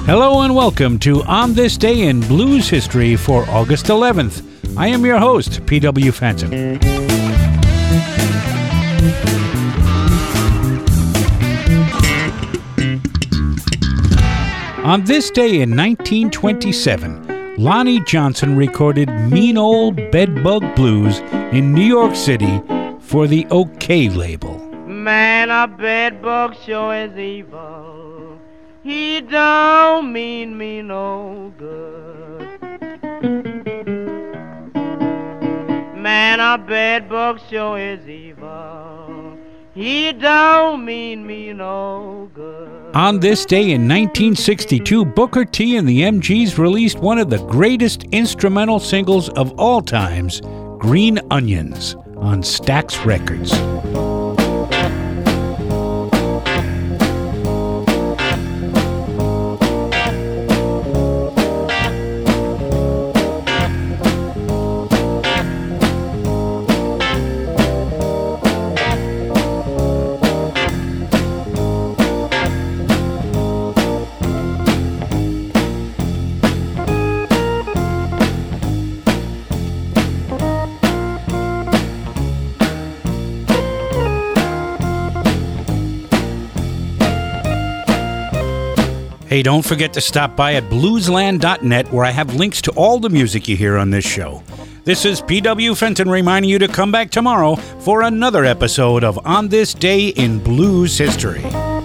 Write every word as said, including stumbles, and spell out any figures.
Hello and welcome to On This Day in Blues History for August eleventh. I am your host, P W Fenton. On this day in nineteen twenty-seven, Lonnie Johnson recorded Mean Old Bedbug Blues in New York City for the OK label. Man, a bedbug sure is evil. He don't mean me no good. Man, a bedbug sure is evil. He don't mean me no good. On this day in nineteen sixty-two, Booker T and the M Gs released one of the greatest instrumental singles of all times, Green Onions, on Stax Records. Hey, don't forget to stop by at bluesland dot net where I have links to all the music you hear on this show. This is P W Fenton reminding you to come back tomorrow for another episode of On This Day in Blues History.